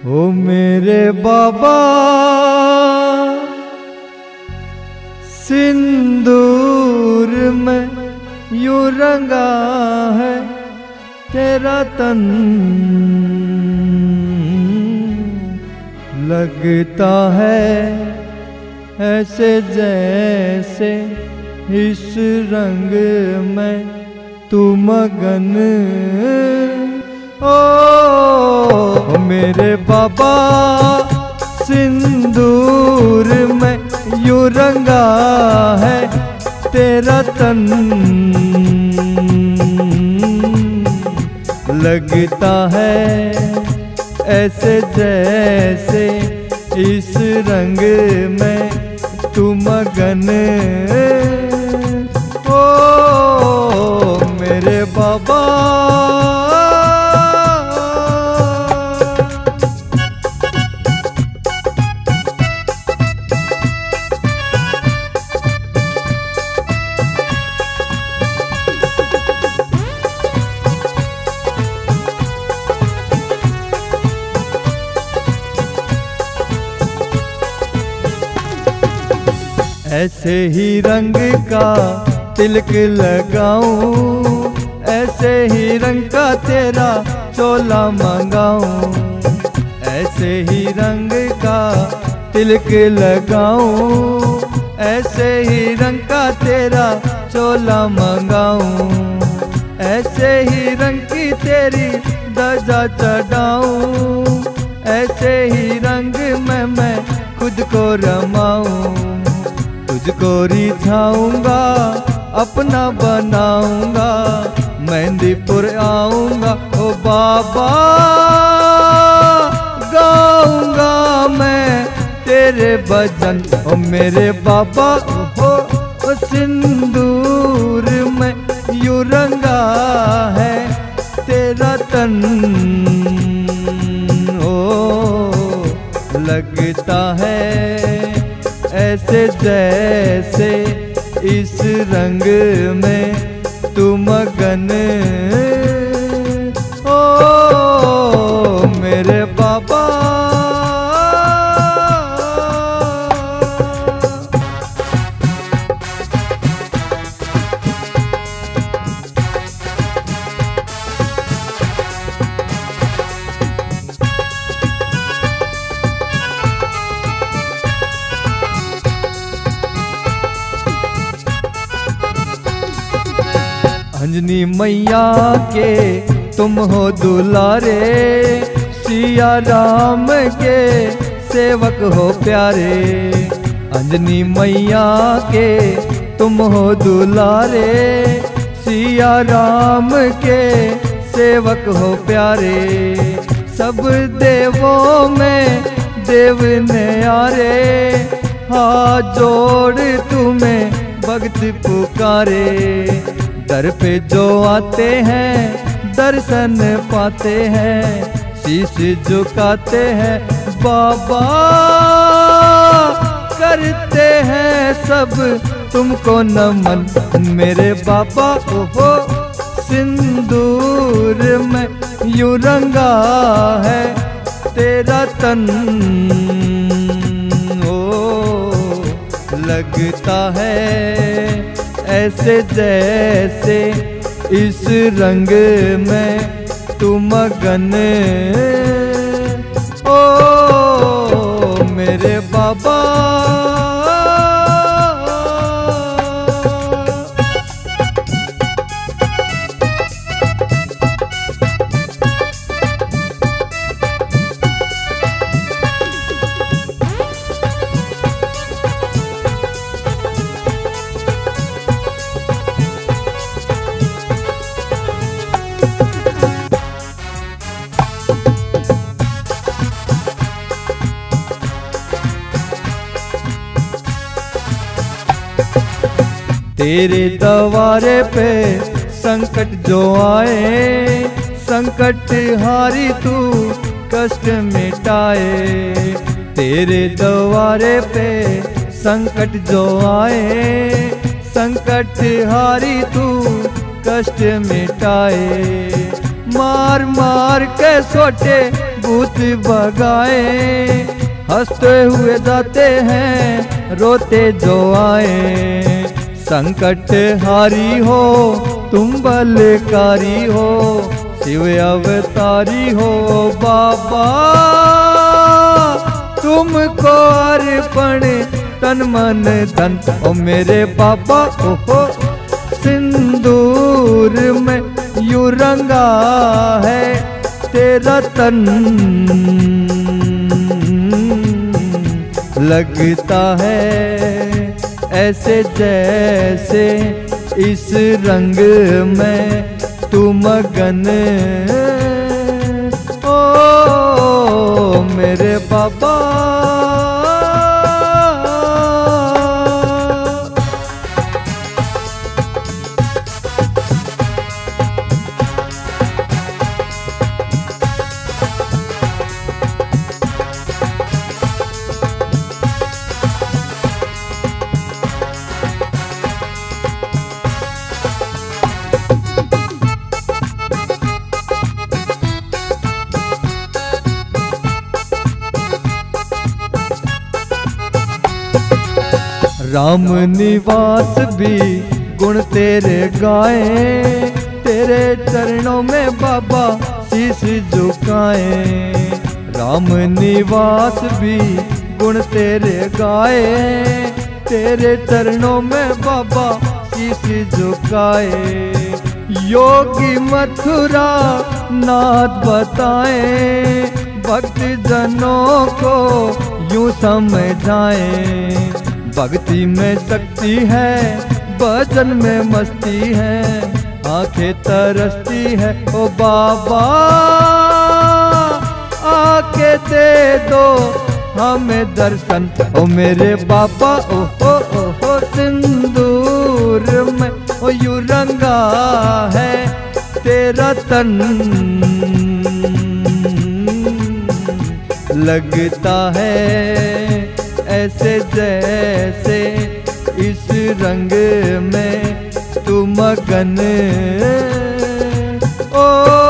ओ मेरे बाबा सिंदूर में यूं रंगा है तेरा तन, लगता है ऐसे जैसे इस रंग में तू मगन। ओ मेरे बाबा सिंदूर में यूं रंगा है तेरा तन, लगता है ऐसे जैसे इस रंग में तू मगन। ओ मेरे बाबा ऐसे ही रंग का तिलक लगाऊं, ऐसे ही रंग का तेरा चोला मंगाऊं, ऐसे ही रंग का तिलक लगाऊं, ऐसे ही रंग का तेरा चोला मंगाऊं, ऐसे ही रंग की तेरी ध्वजा चढ़ाऊं, ऐसे ही रंग में मैं खुद को रमाऊं, तुझको रिझाऊंगा अपना बनाऊंगा, मेहंदीपुर आऊंगा ओ बाबा, गाऊंगा मैं तेरे भजन। ओ मेरे बाबा हो सिंदूर में यूं रंगा है तेरा तन, ओ लगता है ऐसे जैसे इस रंग में तू मगन। ओ मेरे बाबा अंजनी मैया के तुम हो दुलारे, सिया राम के सेवक हो प्यारे, अंजनी मैया के तुम हो दुलारे, सिया राम के सेवक हो प्यारे, सब देवों में देव न्यारे, हाथ जोड़ तुम्हें भक्त पुकारे, दर पे जो आते हैं दर्शन पाते हैं, शीश झुकाते हैं बाबा, करते हैं सब तुमको नमन। मेरे बाबा हो सिंदूर में यूं रंगा है तेरा तन, ओ लगता है ऐसे जैसे इस रंग में तू मगन। ओ मेरे बाबा तेरे दरबारे पे संकट जो आए, संकट हारी तू कष्ट मिटाए, तेरे दरबारे पे संकट जो आए, संकट हारी तू कष्ट मिटाए, मार मार के सोटे भूत भगाए, हंसते हुए जाते हैं रोते जो आए। संकट हारी हो तुम बलकारी हो, शिव अवतारी हो बाबा, तुमको अर्पण तन मन धन। ओ मेरे बाबा ओहो, सिंदूर में यूं रंगा है तेरा तन, लगता है ऐसे जैसे इस रंग में तू मगन। ओ मेरे बाबा, राम निवास भी गुण तेरे गाए, तेरे चरणों में बाबा शीश झुकाए। राम निवास भी गुण तेरे गाए, तेरे चरणों में बाबा शीश झुकाए। योगी मथुरा नाथ बताए, भक्त जनों को यूं समझाए। भक्ति में शक्ति है, भजन में मस्ती है, आंखें तरसती है ओ बाबा, आके दे दो हमें दर्शन। ओ मेरे बाबा ओहो ओहो, सिंदूर में ओ यूं रंगा है तेरा तन, लगता है ऐसे जैसे इस रंग में तू मगन। ओ